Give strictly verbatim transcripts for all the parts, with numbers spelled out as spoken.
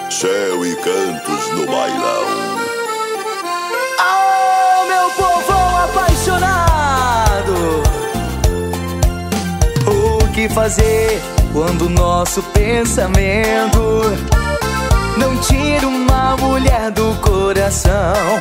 Céu e cantos no bailão. Oh, meu povão apaixonado, o que fazer quando nosso pensamento não tira uma mulher do coração?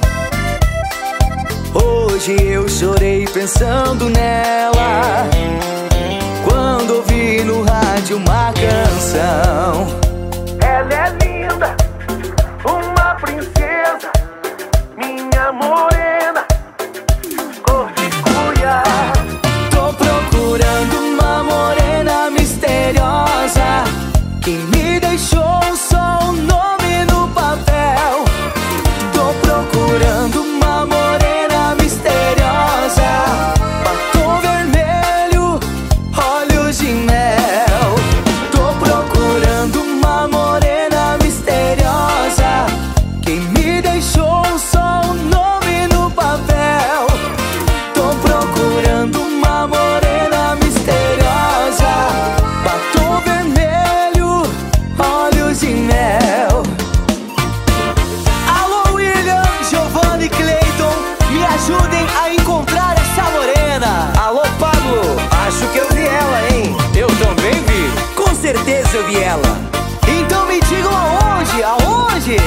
Hoje eu chorei pensando nela, quando ouvi no rádio uma canção. Ela é linda, uma princesa, minha morena, cor de cuia. Tô procurando uma morena misteriosa, que me deixou só um nome no papel. Tô procurando uma morena misteriosa, batom vermelho, olhos de mel. Tô procurando uma morena misteriosa, que me deixou só um nome no papel. Tô procurando uma morena misteriosa, batom vermelho, olhos de mel. Alô, William, Giovanni, Clayton, me ajudem a encontrar essa morena. Alô, Pablo, acho que eu vi ela, hein? Eu também vi. Com certeza eu vi ela. Então me digam aonde, aonde?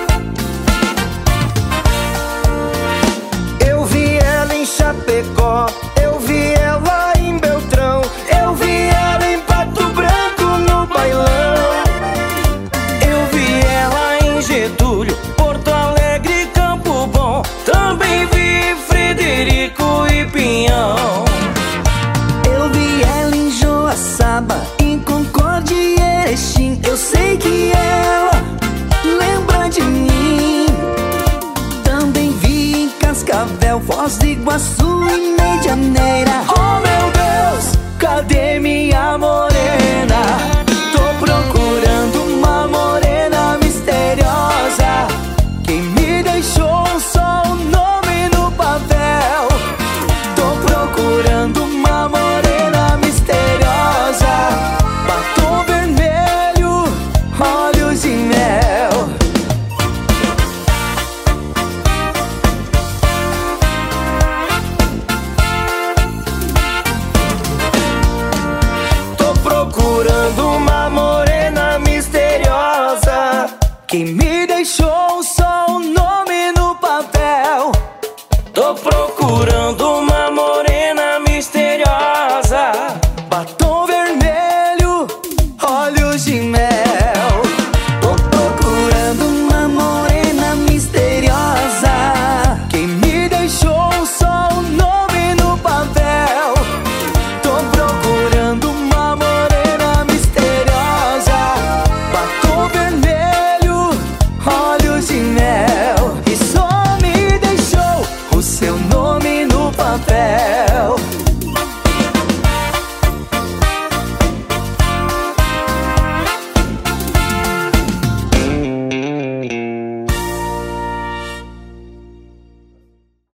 Eu vi ela em Chapecó, eu vi ela em Beltrão, eu vi ela em Pato Branco no bailão. Eu vi ela em Getúlio, Porto Alegre, Campo Bom, também vi Frederico e Pinhão. Eu vi ela em Joaçaba, em Concórdia e Erechim. Eu sei que ela lembra de mim. Também vi em Cascavel, Foz do Iguaçu e Medianeira. Oh meu Deus, cadê minha morena? Tô procurando uma morena misteriosa, que me deixou só um nome no papel. Tô procurando uma morena misteriosa, batom vermelho, olhos de mel. Tô procurando uma morena misteriosa, Que me deixou